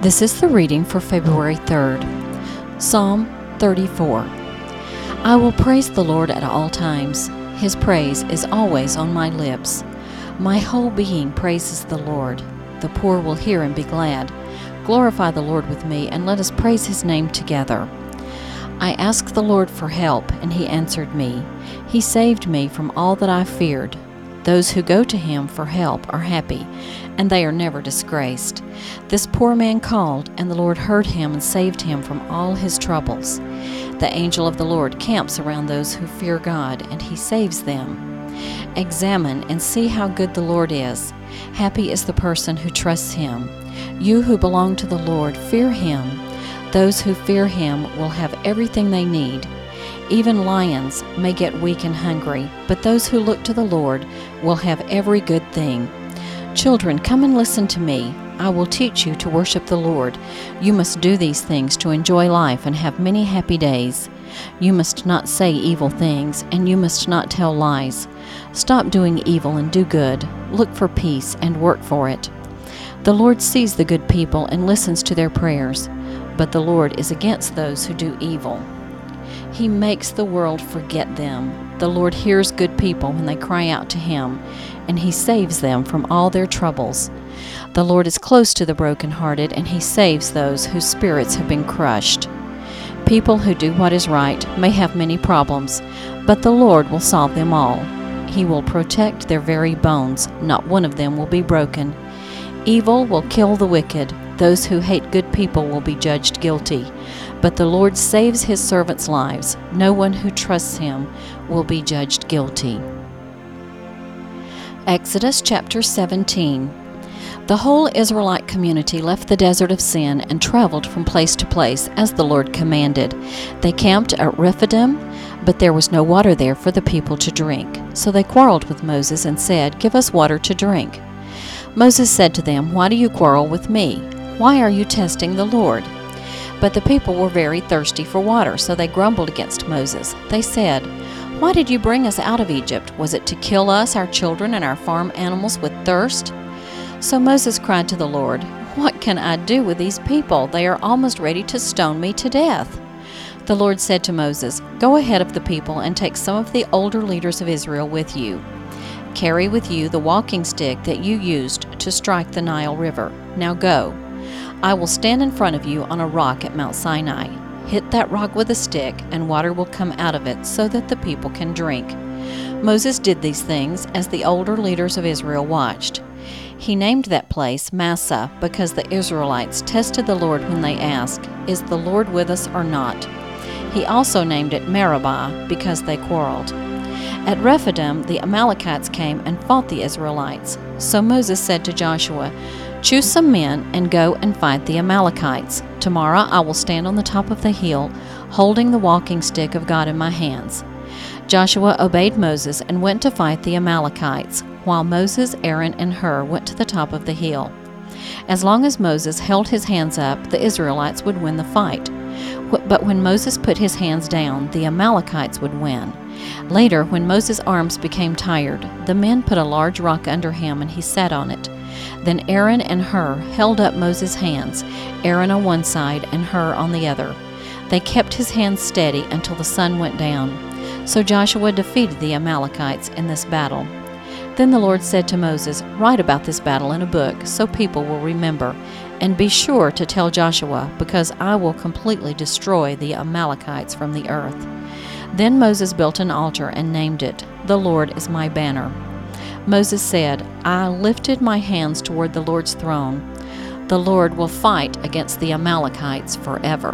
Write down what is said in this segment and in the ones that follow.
This is the reading for February 3rd. Psalm 34. I will praise the Lord at all times. His praise is always on my lips. My whole being praises the Lord. The poor will hear and be glad. Glorify the Lord with me, and let us praise His name together. I asked the Lord for help, and He answered me. He saved me from all that I feared. Those who go to Him for help are happy, and they are never disgraced. This poor man called, and the Lord heard him and saved him from all his troubles. The angel of the Lord camps around those who fear God, and He saves them. Examine and see how good the Lord is. Happy is the person who trusts Him. You who belong to the Lord, fear Him. Those who fear Him will have everything they need. Even lions may get weak and hungry, but those who look to the Lord will have every good thing. Children, come and listen to me. I will teach you to worship the Lord. You must do these things to enjoy life and have many happy days. You must not say evil things, and you must not tell lies. Stop doing evil and do good. Look for peace and work for it. The Lord sees the good people and listens to their prayers, but the Lord is against those who do evil. He makes the world forget them. The Lord hears good people when they cry out to Him, and He saves them from all their troubles. The Lord is close to the brokenhearted, and He saves those whose spirits have been crushed. People who do what is right may have many problems, but the Lord will solve them all. He will protect their very bones. Not one of them will be broken. Evil will kill the wicked. Those who hate good people will be judged guilty. But the Lord saves His servants' lives. No one who trusts Him will be judged guilty. Exodus chapter 17. The whole Israelite community left the desert of Sin and traveled from place to place as the Lord commanded. They camped at Rephidim, but there was no water there for the people to drink. So they quarreled with Moses and said, "Give us water to drink." Moses said to them, "Why do you quarrel with me? Why are you testing the Lord?" But the people were very thirsty for water, so they grumbled against Moses. They said, "Why did you bring us out of Egypt? Was it to kill us, our children, and our farm animals with thirst?" So Moses cried to the Lord, "What can I do with these people? They are almost ready to stone me to death." The Lord said to Moses, "Go ahead of the people and take some of the older leaders of Israel with you. Carry with you the walking stick that you used to strike the Nile River. Now go. I will stand in front of you on a rock at Mount Sinai. Hit that rock with a stick, and water will come out of it so that the people can drink." Moses did these things as the older leaders of Israel watched. He named that place Massah because the Israelites tested the Lord when they asked, "Is the Lord with us or not?" He also named it Meribah because they quarreled. At Rephidim, the Amalekites came and fought the Israelites. So Moses said to Joshua, "Choose some men and go and fight the Amalekites. Tomorrow I will stand on the top of the hill, holding the walking stick of God in my hands." Joshua obeyed Moses and went to fight the Amalekites, while Moses, Aaron, and Hur went to the top of the hill. As long as Moses held his hands up, the Israelites would win the fight. But when Moses put his hands down, the Amalekites would win. Later, when Moses' arms became tired, the men put a large rock under him, and he sat on it. Then Aaron and Hur held up Moses' hands, Aaron on one side and Hur on the other. They kept his hands steady until the sun went down. So Joshua defeated the Amalekites in this battle. Then the Lord said to Moses, "Write about this battle in a book so people will remember, and be sure to tell Joshua, because I will completely destroy the Amalekites from the earth." Then Moses built an altar and named it, "The Lord is my banner." Moses said, "I lifted my hands toward the Lord's throne. The Lord will fight against the Amalekites forever."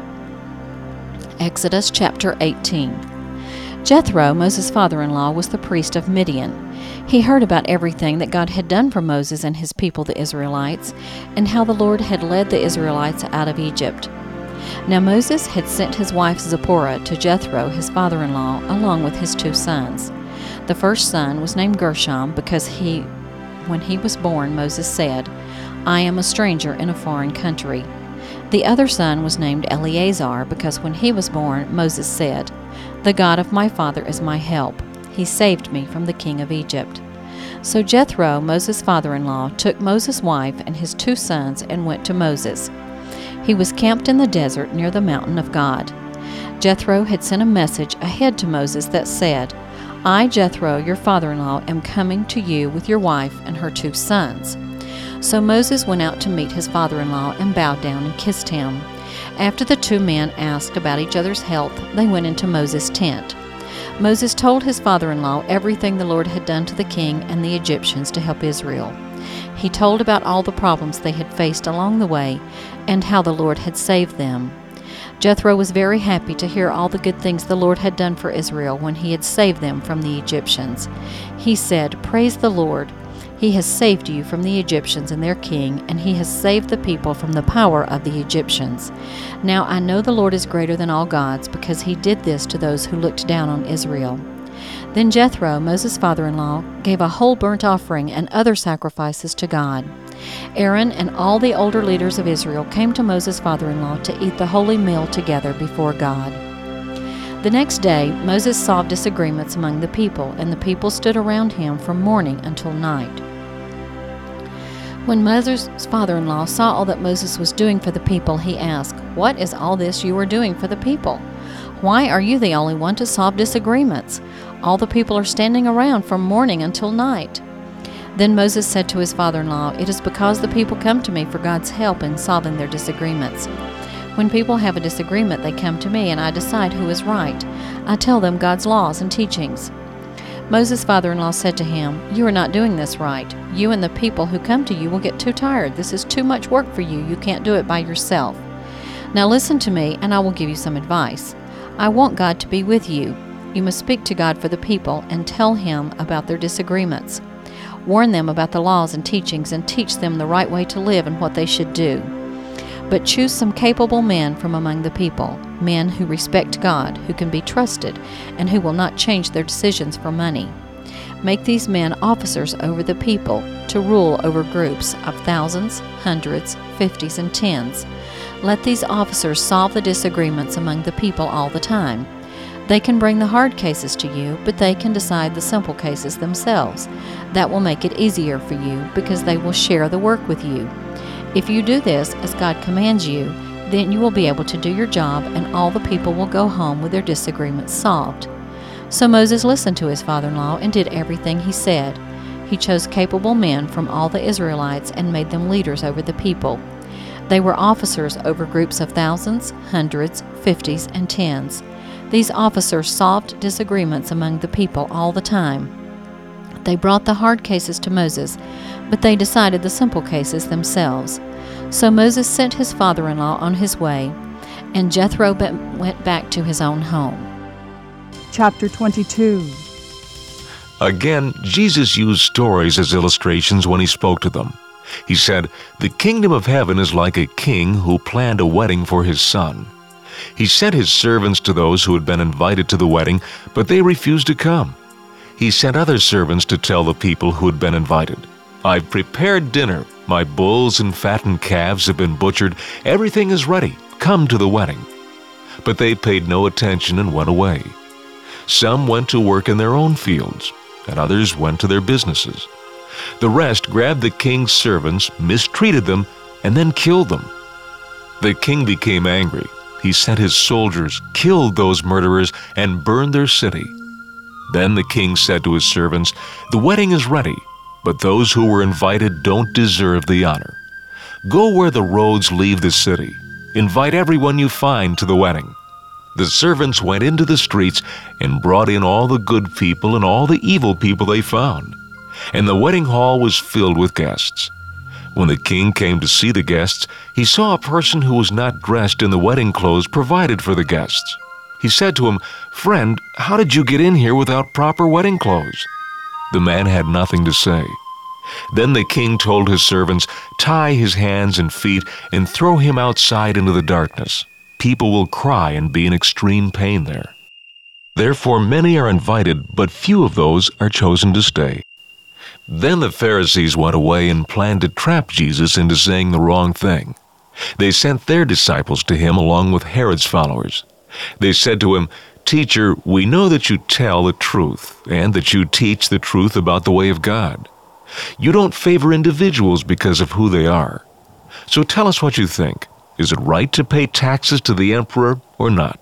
Exodus chapter 18. Jethro, Moses' father-in-law, was the priest of Midian. He heard about everything that God had done for Moses and his people, the Israelites, and how the Lord had led the Israelites out of Egypt. Now Moses had sent his wife Zipporah to Jethro, his father-in-law, along with his 2 sons. The first son was named Gershom because when he was born, Moses said, "I am a stranger in a foreign country." The other son was named Eleazar because when he was born, Moses said, "The God of my father is my help. He saved me from the king of Egypt." So Jethro, Moses' father-in-law, took Moses' wife and his 2 sons and went to Moses. He was camped in the desert near the mountain of God. Jethro had sent a message ahead to Moses that said, "I, Jethro, your father-in-law, am coming to you with your wife and her 2 sons." So Moses went out to meet his father-in-law and bowed down and kissed him. After the 2 men asked about each other's health, they went into Moses' tent. Moses told his father-in-law everything the Lord had done to the king and the Egyptians to help Israel. He told about all the problems they had faced along the way and how the Lord had saved them. Jethro was very happy to hear all the good things the Lord had done for Israel when he had saved them from the Egyptians. He said, "Praise the Lord. He has saved you from the Egyptians and their king, and he has saved the people from the power of the Egyptians. Now I know the Lord is greater than all gods, because he did this to those who looked down on Israel." Then Jethro, Moses' father-in-law, gave a whole burnt offering and other sacrifices to God. Aaron and all the older leaders of Israel came to Moses' father-in-law to eat the holy meal together before God. The next day, Moses solved disagreements among the people, and the people stood around him from morning until night. When Moses' father-in-law saw all that Moses was doing for the people, he asked, "What is all this you are doing for the people? Why are you the only one to solve disagreements? All the people are standing around from morning until night." Then Moses said to his father-in-law, "It is because the people come to me for God's help in solving their disagreements. When people have a disagreement, they come to me, and I decide who is right. I tell them God's laws and teachings." Moses' father-in-law said to him, "You are not doing this right. You and the people who come to you will get too tired. This is too much work for you. You can't do it by yourself. Now listen to me, and I will give you some advice. I want God to be with you. You must speak to God for the people and tell him about their disagreements. Warn them about the laws and teachings and teach them the right way to live and what they should do. But choose some capable men from among the people, men who respect God, who can be trusted, and who will not change their decisions for money. Make these men officers over the people, to rule over groups of thousands, hundreds, fifties, and tens. Let these officers solve the disagreements among the people all the time. They can bring the hard cases to you, but they can decide the simple cases themselves. That will make it easier for you, because they will share the work with you. If you do this as God commands you, then you will be able to do your job, and all the people will go home with their disagreements solved." So Moses listened to his father-in-law and did everything he said. He chose capable men from all the Israelites and made them leaders over the people. They were officers over groups of thousands, hundreds, fifties, and tens. These officers solved disagreements among the people all the time. They brought the hard cases to Moses, but they decided the simple cases themselves. So Moses sent his father-in-law on his way, and Jethro went back to his own home. Chapter 22. Again, Jesus used stories as illustrations when he spoke to them. He said, "The kingdom of heaven is like a king who planned a wedding for his son. He sent his servants to those who had been invited to the wedding, but they refused to come. He sent other servants to tell the people who had been invited, 'I've prepared dinner. My bulls and fattened calves have been butchered. Everything is ready. Come to the wedding.' But they paid no attention and went away. Some went to work in their own fields, and others went to their businesses. The rest grabbed the king's servants, mistreated them, and then killed them. The king became angry. He sent his soldiers, killed those murderers, and burned their city. Then the king said to his servants, 'The wedding is ready, but those who were invited don't deserve the honor. Go where the roads leave the city. Invite everyone you find to the wedding.' The servants went into the streets and brought in all the good people and all the evil people they found. And the wedding hall was filled with guests. When the king came to see the guests, he saw a person who was not dressed in the wedding clothes provided for the guests. He said to him, 'Friend, how did you get in here without proper wedding clothes?' The man had nothing to say. Then the king told his servants, 'Tie his hands and feet and throw him outside into the darkness. People will cry and be in extreme pain there.' Therefore many are invited, but few of those are chosen to stay." Then the Pharisees went away and planned to trap Jesus into saying the wrong thing. They sent their disciples to him along with Herod's followers. They said to him, "Teacher, we know that you tell the truth and that you teach the truth about the way of God. You don't favor individuals because of who they are. So tell us what you think. Is it right to pay taxes to the emperor or not?"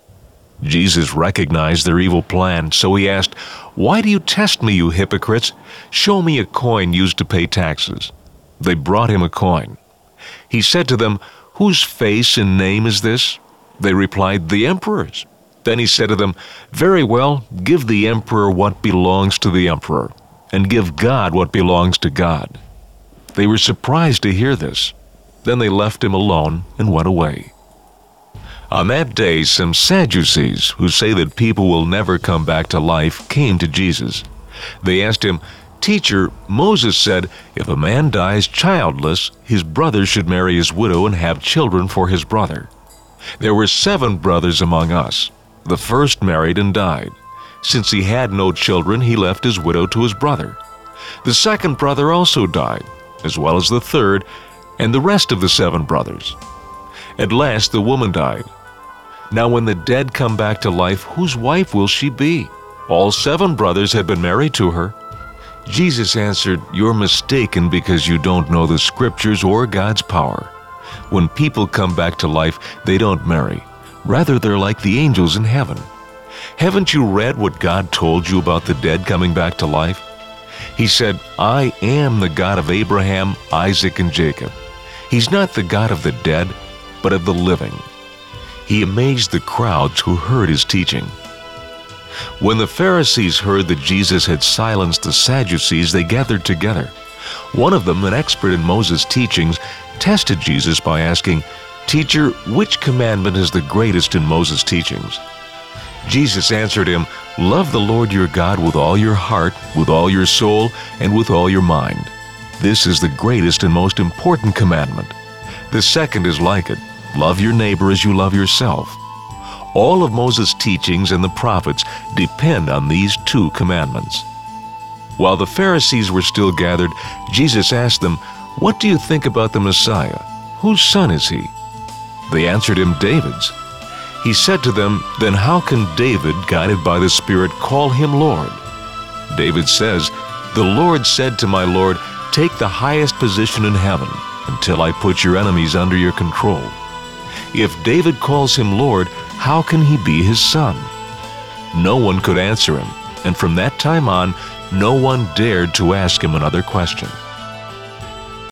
Jesus recognized their evil plan, so he asked, "Why do you test me, you hypocrites? Show me a coin used to pay taxes." They brought him a coin. He said to them, "Whose face and name is this?" They replied, "The emperor's." Then he said to them, "Very well, give the emperor what belongs to the emperor, and give God what belongs to God." They were surprised to hear this. Then they left him alone and went away. On that day, some Sadducees, who say that people will never come back to life, came to Jesus. They asked him, "Teacher, Moses said, if a man dies childless, his brother should marry his widow and have children for his brother. There were 7 brothers among us. The first married and died. Since he had no children, he left his widow to his brother. The second brother also died, as well as the third, and the rest of the 7 brothers. At last the woman died. Now when the dead come back to life, whose wife will she be? All 7 brothers had been married to her." Jesus answered, "You're mistaken because you don't know the Scriptures or God's power. When people come back to life, they don't marry. Rather, they're like the angels in heaven. Haven't you read what God told you about the dead coming back to life? He said, 'I am the God of Abraham, Isaac, and Jacob.' He's not the God of the dead, but of the living." He amazed the crowds who heard his teaching. When the Pharisees heard that Jesus had silenced the Sadducees, they gathered together. One of them, an expert in Moses' teachings, tested Jesus by asking, "Teacher, which commandment is the greatest in Moses' teachings?" Jesus answered him, "Love the Lord your God with all your heart, with all your soul, and with all your mind. This is the greatest and most important commandment. The second is like it. Love your neighbor as you love yourself." All of Moses' teachings and the prophets depend on these 2 commandments. While the Pharisees were still gathered, Jesus asked them, "What do you think about the Messiah? Whose son is he?" They answered him, "David's." He said to them, "Then how can David, guided by the Spirit, call him Lord? David says, 'The Lord said to my Lord, take the highest position in heaven until I put your enemies under your control.' If David calls him Lord, how can he be his son?" No one could answer him, and from that time on, no one dared to ask him another question.